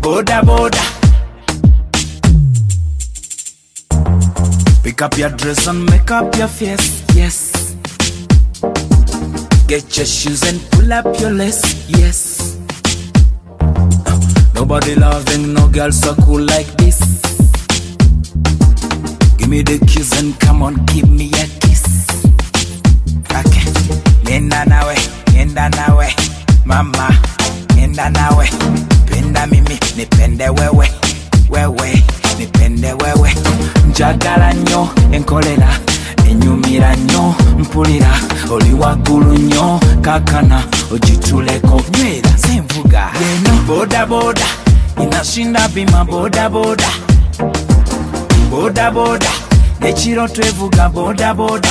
boda boda. Pick up your dress and make up your face, yes. Get your shoes and pull up your lace, yes. Nobody loving no girl so cool like this. Give me the kiss and come on, give me a kiss. Okay. Nenda nawe, mama. Nenda nawe, penda mimi, nipende wewe, wewe, nipende wewe. Njagala nnyo enkolera, enyumira nnyo mpulira, oli waggulu nnyo kakana ojituleko nywera senvuga. Boda boda, inashinda bima boda boda. Boda boda, ekiro twevuga boda boda.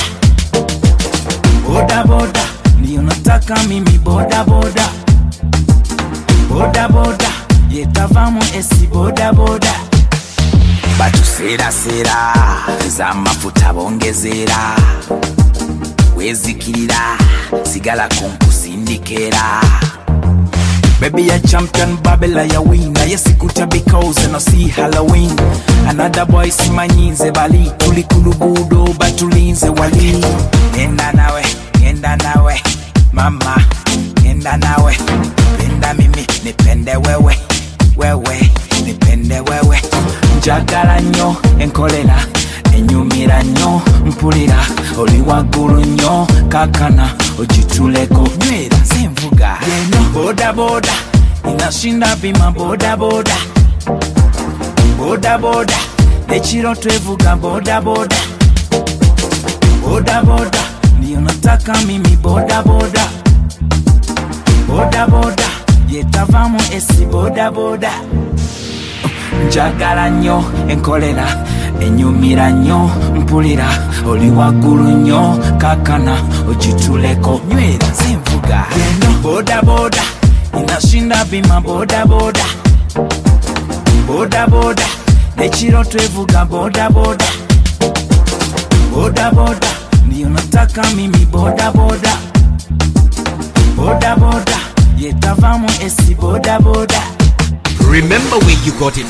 Boda boda, ndiyo nataka mimi boda boda. Boda boda, yetavamu esi boda boda. Batu sera za mafuta bongezera. Wezikirira, sigala kunkusindikera. Baby a champion, Babylon ya winner. Yes, ikuta because and I see Halloween. Another boy simanyize bali. Tulikulubudo batulinze wali. Nenda nawe, mama. Nenda nawe, penda mimi, nipende wewe, wewe, nipende wewe. Njagala nnyo enkolera, enyumira nnyo mpulira, oli waggulu nnyo kakana ojituleko nywera senvuga. Boda boda, inashinda bima boda boda. Boda boda, ekiro twevuga boda boda. Boda boda, ndiyo nataka mimi boda boda. Boda boda, yetavamu esi boda boda. Njagala nnyo enkolera, enyumira nnyo mpulira, oli waggulu nnyo kakana ojituleko nywera senvuga. Boda boda, inashinda bima boda boda. Boda boda, ekiro twevuga boda boda. Boda boda, ndiyo nataka mimi boda boda. Boda boda, yetavamu esi boda boda. Remember where you got it